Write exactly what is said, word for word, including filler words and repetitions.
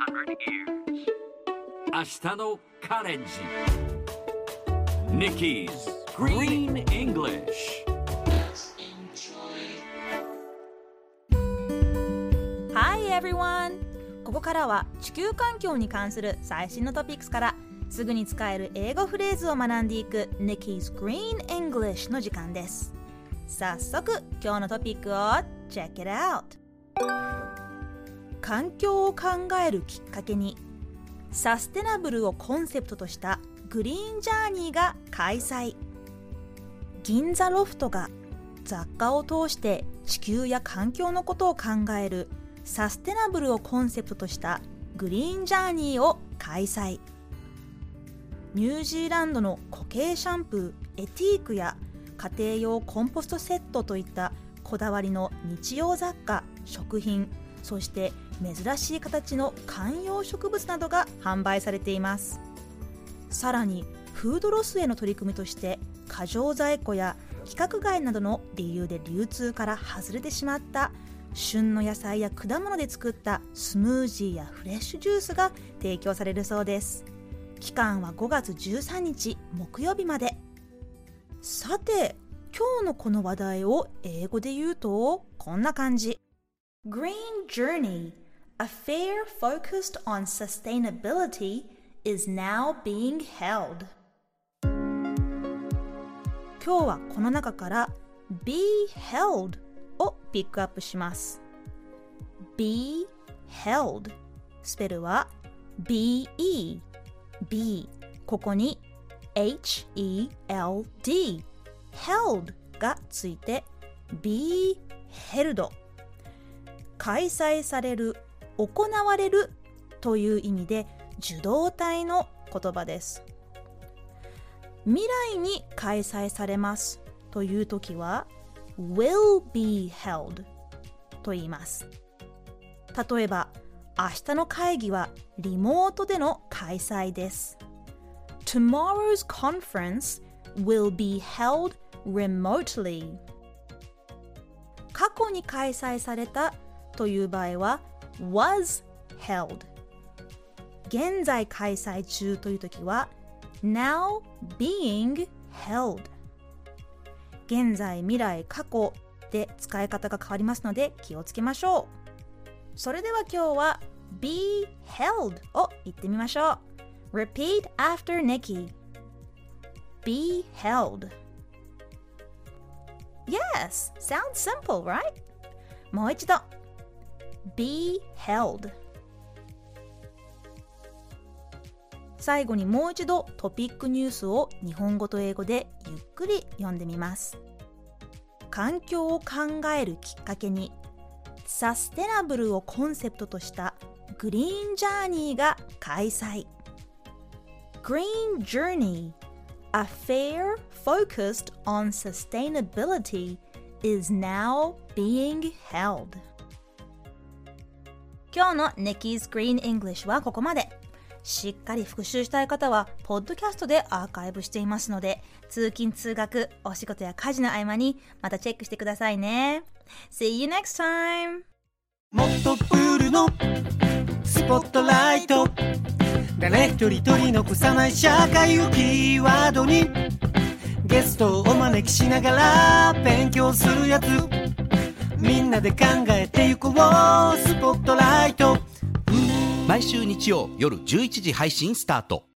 明日のカレンジ Nikki's Green English。 Hi everyone! ここからは地球環境に関する最新のトピックスからすぐに使える英語フレーズを学んでいく Nikki's Green English の時間です。早速今日のトピックを Check it out! 環境を考えるきっかけにサステナブルをコンセプトとしたグリーンジャーニーが開催。銀座ロフトが雑貨を通して地球や環境のことを考えるサステナブルをコンセプトとしたグリーンジャーニーを開催。ニュージーランドの固形シャンプーエティークや家庭用コンポストセットといったこだわりの日用雑貨、食品、そして珍しい形の観葉植物などが販売されています。さらにフードロスへの取り組みとして過剰在庫や規格外などの理由で流通から外れてしまった旬の野菜や果物で作ったスムージーやフレッシュジュースが提供されるそうです。期間はごがつじゅうさんにち木曜日まで。さて今日のこの話題を英語で言うとこんな感じ。 Green Journey, a fair focused on sustainability, is now being held. 今日はこの中から be held をピックアップします。 be held スペルは be be ここに H E L D held がついて be held 開催される、行われるという意味で受動体の言葉です。未来に開催されますというときは will be held と言います。例えば明日の会議はリモートでの開催です。 Tomorrow's conference will be held remotely。 過去に開催されたという場合は was held。 現在開催中というときは now being held。 現在、未来、過去で使い方が変わりますので気をつけましょう。それでは今日は be held を言ってみましょう。 Repeat after Nikki. Be held. Yes, sounds simple, right? もう一度 be held。 最後にもう一度トピックニュースを日本語と英語でゆっくり読んでみます。環境を考えるきっかけにサステナブルをコンセプトとしたグリーンジャーニーが開催。 Green Journey, a fair focused on sustainability, is now being held。 今日の Nikki's Green English はここまで。しっかり復習したい方はポッドキャストでアーカイブしていますので、通勤通学、お仕事や家事の合間にまたチェックしてくださいね。 See you next time。 もっとプールのスポットライト、誰一人取り残さない社会をキーワードにゲストをお招きしながら勉強するやつ、みんなで考えてゆこうスポットライト。 毎週日曜夜じゅういちじ配信スタート。